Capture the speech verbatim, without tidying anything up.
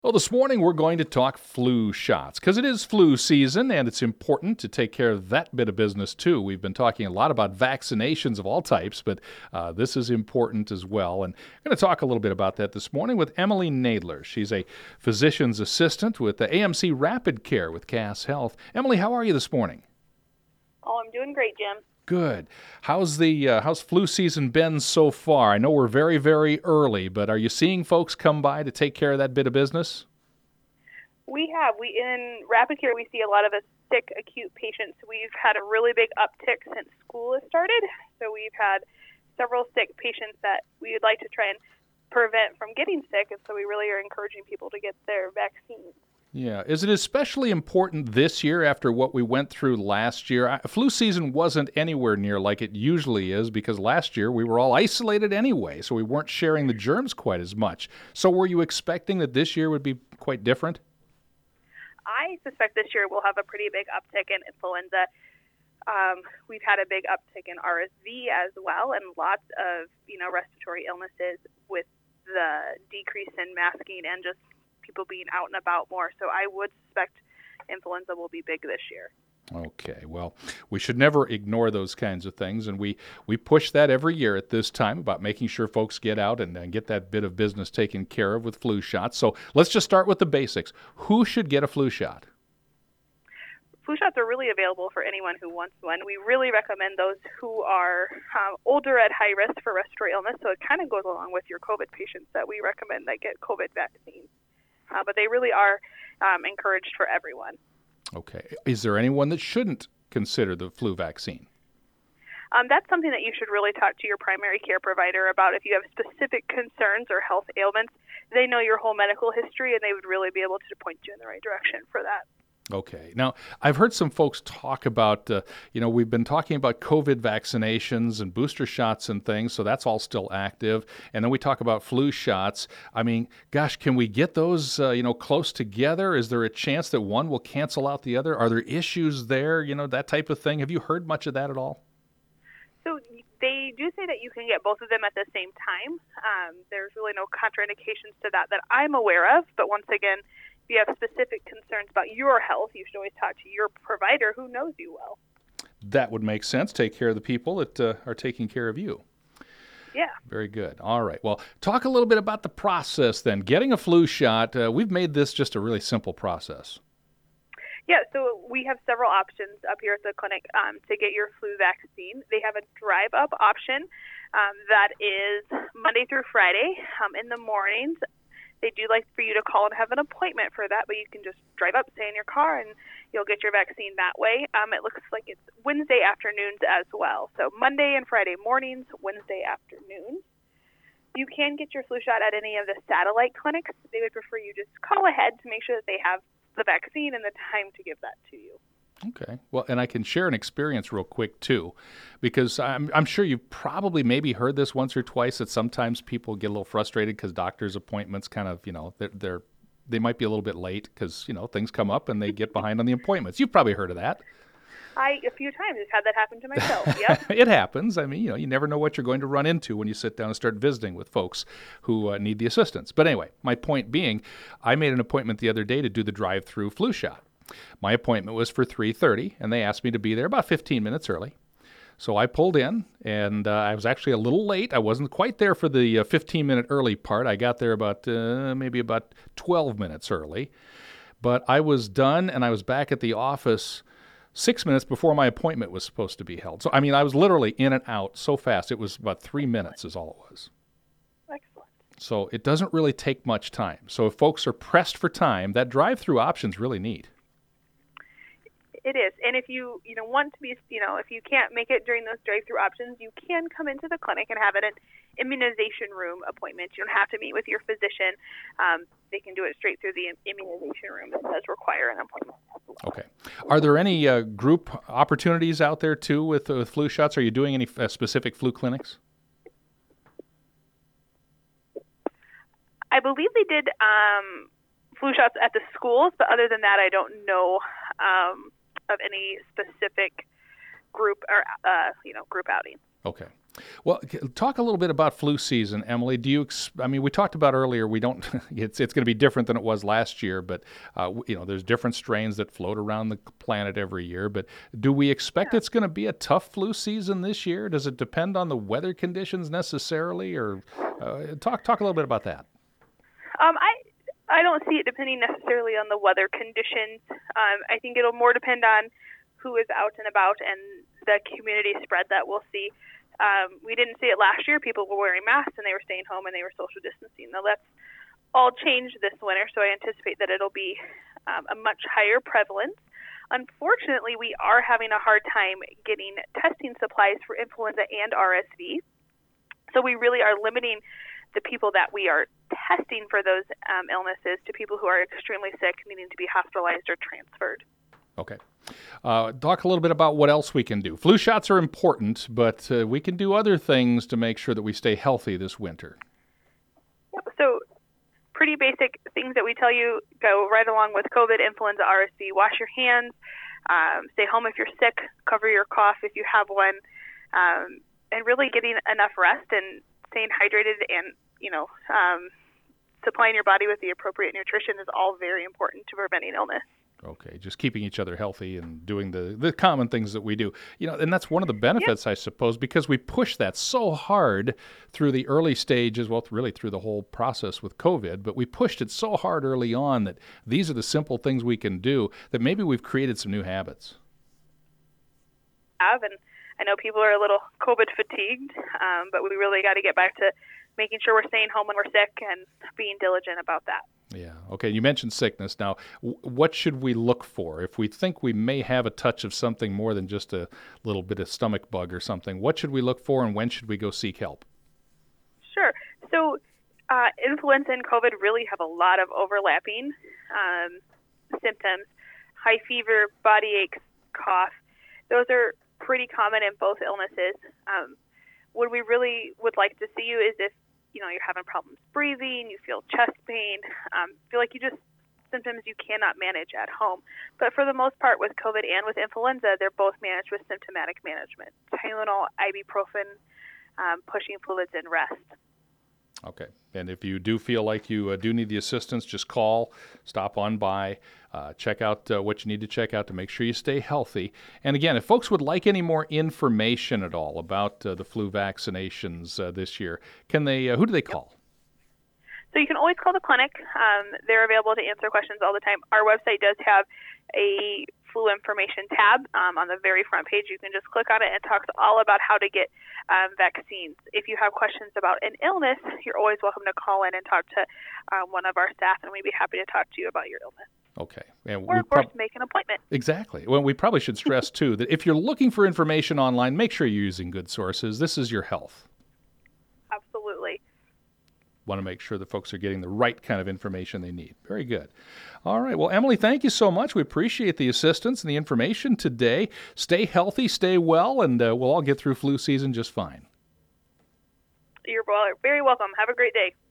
Well, this morning we're going to talk flu shots because it is flu season and it's important to take care of that bit of business too. We've been talking a lot about vaccinations of all types, but uh, this is important as well. And I'm going to talk a little bit about that this morning with Emily Nadler. She's a physician's assistant with the A M C Rapid Care with Cass Health. Emily, how are you this morning? Oh, I'm doing great, Jim. Good. How's the uh, how's flu season been so far? I know we're very, very early, but are you seeing folks come by to take care of that bit of business? We have. We in Rapid Care, we see a lot of sick acute patients. We've had a really big uptick since school has started. So we've had several sick patients that we would like to try and prevent from getting sick, and so we really are encouraging people to get their vaccines. Yeah. Is it especially important this year after what we went through last year? I, flu season wasn't anywhere near like it usually is because last year we were all isolated anyway, so we weren't sharing the germs quite as much. So were you expecting that this year would be quite different? I suspect this year we'll have a pretty big uptick in influenza. Um, we've had a big uptick in R S V as well, and lots of you know respiratory illnesses with the decrease in masking and just people being out and about more. So I would suspect influenza will be big this year. Okay, well, we should never ignore those kinds of things, and we, we push that every year at this time about making sure folks get out and, and get that bit of business taken care of with flu shots. So let's just start with the basics. Who should get a flu shot? Flu shots are really available for anyone who wants one. We really recommend those who are um, older at high risk for respiratory illness, so it kind of goes along with your COVID patients that we recommend that get COVID vaccines. Uh, but they really are um, encouraged for everyone. Okay. Is there anyone that shouldn't consider the flu vaccine? Um, that's something that you should really talk to your primary care provider about. If you have specific concerns or health ailments, they know your whole medical history, and they would really be able to point you in the right direction for that. Okay. Now, I've heard some folks talk about, uh, you know, we've been talking about COVID vaccinations and booster shots and things, so that's all still active. And then we talk about flu shots. I mean, gosh, can we get those, uh, you know, close together? Is there a chance that one will cancel out the other? Are there issues there, you know, that type of thing? Have you heard much of that at all? So they do say that you can get both of them at the same time. Um, there's really no contraindications to that that I'm aware of. But once again, if you have specific concerns about your health, you should always talk to your provider who knows you well. That would make sense. Take care of the people that uh, are taking care of you. Yeah. Very good. All right. Well, talk a little bit about the process then. Getting a flu shot, uh, we've made this just a really simple process. Yeah, so we have several options up here at the clinic um, to get your flu vaccine. They have a drive-up option um, that is Monday through Friday um, in the mornings. They do like for you to call and have an appointment for that, but you can just drive up, stay in your car, and you'll get your vaccine that way. Um, it looks like it's Wednesday afternoons as well. So Monday and Friday mornings, Wednesday afternoons. You can get your flu shot at any of the satellite clinics. They would prefer you just call ahead to make sure that they have the vaccine and the time to give that to you. Okay. Well, and I can share an experience real quick, too, because I'm, I'm sure you've probably maybe heard this once or twice that sometimes people get a little frustrated because doctor's appointments kind of, you know, they're, they're they might be a little bit late because, you know, things come up and they get behind on the appointments. You've probably heard of that. I, a few times, have had that happen to myself, yep. It happens. I mean, you know, you never know what you're going to run into when you sit down and start visiting with folks who uh, need the assistance. But anyway, my point being, I made an appointment the other day to do the drive-through flu shot. My appointment was for three thirty, and they asked me to be there about fifteen minutes early. So I pulled in, and uh, I was actually a little late. I wasn't quite there for the uh, fifteen-minute early part. I got there about uh, maybe about twelve minutes early. But I was done, and I was back at the office six minutes before my appointment was supposed to be held. So, I mean, I was literally in and out so fast. It was about three minutes is all it was. Excellent. So it doesn't really take much time. So if folks are pressed for time, that drive-through option's really neat. It is. And if you, you know, want to be, you know, if you can't make it during those drive-through options, you can come into the clinic and have an immunization room appointment. You don't have to meet with your physician. Um, they can do it straight through the immunization room. It does require an appointment as well. Okay. Are there any uh, group opportunities out there, too, with, uh, with flu shots? Are you doing any uh, specific flu clinics? I believe they did um, flu shots at the schools, but other than that, I don't know um, of any specific group or uh, you know group outing. Okay. Well, c- talk a little bit about flu season, Emily. Do you? Ex- I mean, we talked about earlier. We don't. It's it's going to be different than it was last year, but uh, w- you know, there's different strains that float around the planet every year. But do we expect Yeah. it's going to be a tough flu season this year? Does it depend on the weather conditions necessarily, or uh, talk talk a little bit about that? Um, I I don't see it depending necessarily on the weather conditions. Um, I think it'll more depend on who is out and about and the community spread that we'll see. Um, we didn't see it last year. People were wearing masks and they were staying home and they were social distancing. Now that's all changed this winter, so I anticipate that it'll be um, a much higher prevalence. Unfortunately, we are having a hard time getting testing supplies for influenza and R S V. So we really are limiting the people that we are testing for those um, illnesses to people who are extremely sick, needing to be hospitalized or transferred. Okay. Uh, talk a little bit about what else we can do. Flu shots are important, but uh, we can do other things to make sure that we stay healthy this winter. Yep. So pretty basic things that we tell you go right along with COVID, influenza, R S V. Wash your hands, um, stay home if you're sick, cover your cough if you have one, um, and really getting enough rest and staying hydrated and, you know, um, supplying your body with the appropriate nutrition is all very important to preventing illness. Okay, just keeping each other healthy and doing the, the common things that we do. You know, and that's one of the benefits, I suppose, because we push that so hard through the early stages, well, really through the whole process with COVID, but we pushed it so hard early on that these are the simple things we can do that maybe we've created some new habits. Have and I know people are a little COVID fatigued, um, but we really got to get back to making sure we're staying home when we're sick and being diligent about that. Yeah. Okay. You mentioned sickness. Now, w- what should we look for if we think we may have a touch of something more than just a little bit of stomach bug or something? What should we look for, and when should we go seek help? Sure. So, uh, influenza and COVID really have a lot of overlapping um, symptoms. High fever, body aches, cough. Those are pretty common in both illnesses. Um, what we really would like to see you is if you know you're having problems breathing, you feel chest pain, um, feel like you just symptoms you cannot manage at home. But for the most part, with COVID and with influenza, they're both managed with symptomatic management: Tylenol, ibuprofen, um, pushing fluids, and rest. Okay. And if you do feel like you uh, do need the assistance, just call, stop on by, uh, check out uh, what you need to check out to make sure you stay healthy. And again, if folks would like any more information at all about uh, the flu vaccinations uh, this year, can they? Uh, who do they call? So you can always call the clinic. Um, they're available to answer questions all the time. Our website does have a flu information tab um, on the very front page. You can just click on it and it talks all about how to get um, vaccines. If you have questions about an illness, you're always welcome to call in and talk to um, one of our staff, and we'd be happy to talk to you about your illness. Okay. And or, we of course, prob- make an appointment. Exactly. Well, we probably should stress, too, that if you're looking for information online, make sure you're using good sources. This is your health. Absolutely. Want to make sure that folks are getting the right kind of information they need. Very good. All right. Well, Emily, thank you so much. We appreciate the assistance and the information today. Stay healthy, stay well, and uh, we'll all get through flu season just fine. You're very welcome. Have a great day.